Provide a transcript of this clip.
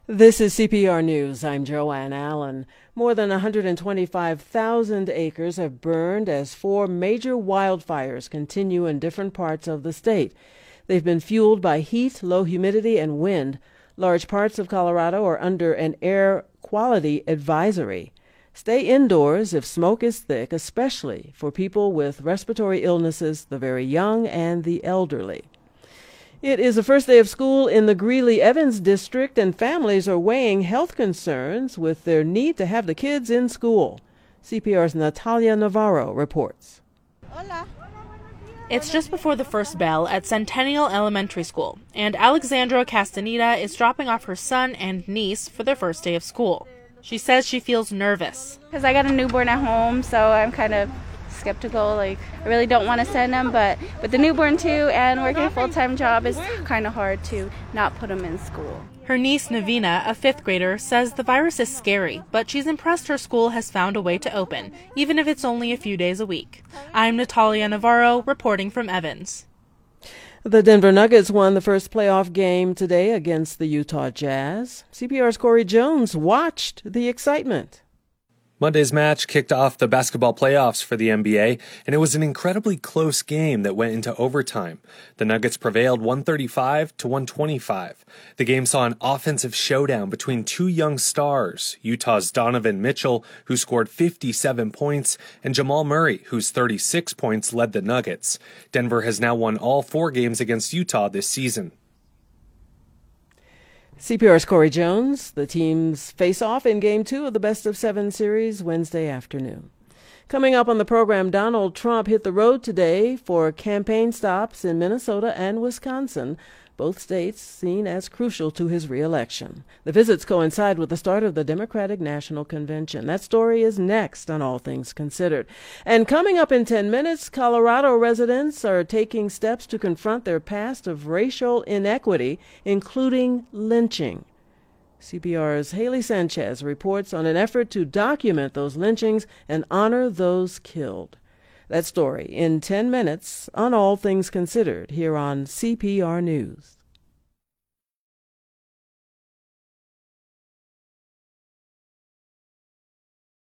This is CPR News. I'm Joanne Allen. More than 125,000 acres have burned as four major wildfires continue in different parts of the state. They've been fueled by heat, low humidity, and wind. Large parts of Colorado are under an air quality advisory. Stay indoors if smoke is thick, especially for people with respiratory illnesses, the very young, and the elderly. It is the first day of school in the Greeley-Evans district, and families are weighing health concerns with their need to have the kids in school. CPR's Natalia Navarro reports. Hola. It's just before the first bell at Centennial Elementary School, and Alexandra Castaneda is dropping off her son and niece for their first day of school. She says she feels nervous. Because I got a newborn at home, so I'm kind of skeptical. I really don't want to send him, but with the newborn too and working a full-time job, it's kind of hard to not put him in school. Her niece Navina, a fifth grader, says the virus is scary, but she's impressed her school has found a way to open, even if it's only a few days a week. I'm Natalia Navarro, reporting from Evans. The Denver Nuggets won the first playoff game today against the Utah Jazz. CPR's Corey Jones watched the excitement. Monday's match kicked off the basketball playoffs for the NBA, and it was an incredibly close game that went into overtime. The Nuggets prevailed 135-125. The game saw an offensive showdown between two young stars, Utah's Donovan Mitchell, who scored 57 points, and Jamal Murray, whose 36 points led the Nuggets. Denver has now won all four games against Utah this season. CPR's Corey Jones. The teams face off in Game 2 of the best-of-7 series Wednesday afternoon. Coming up on the program, Donald Trump hit the road today for campaign stops in Minnesota and Wisconsin, both states seen as crucial to his re-election. The visits coincide with the start of the Democratic National Convention. That story is next on All Things Considered. And coming up in 10 minutes, Colorado residents are taking steps to confront their past of racial inequity, including lynching. CPR's Haley Sanchez reports on an effort to document those lynchings and honor those killed. That story in 10 minutes on All Things Considered here on CPR News.